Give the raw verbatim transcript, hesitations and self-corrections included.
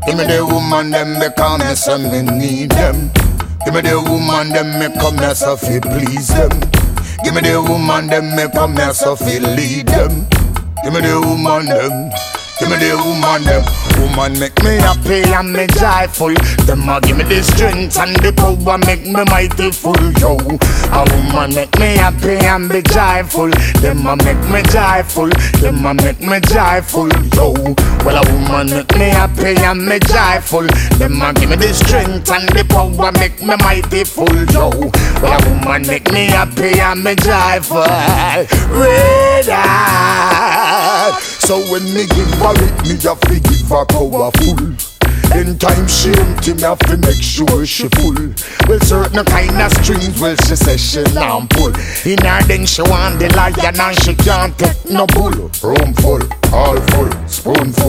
Give me the woman them because me say me need them. Give me the woman them me come here so fi please them. Give me the woman them me come here so fi lead them. Give me the woman them. Give me the woman them. Woman make me happy and me joyful. Them a give me the strength and the power make me mighty full. Yo, a woman make me happy and be joyful. Them a make me joyful. Them a make me joyful. Yo, well a woman make me happy and me joyful. Them a give me the strength and the power make me mighty full. Yo, well a woman make me happy and me joyful. Red eye. So when me give her it, me have to give her powerful. In time she empty, me have to make sure she full. Well, certain kind of strings, well, she says she not pull. In her then she want the lion and she can't take no bull. Room full, all full, spoon full.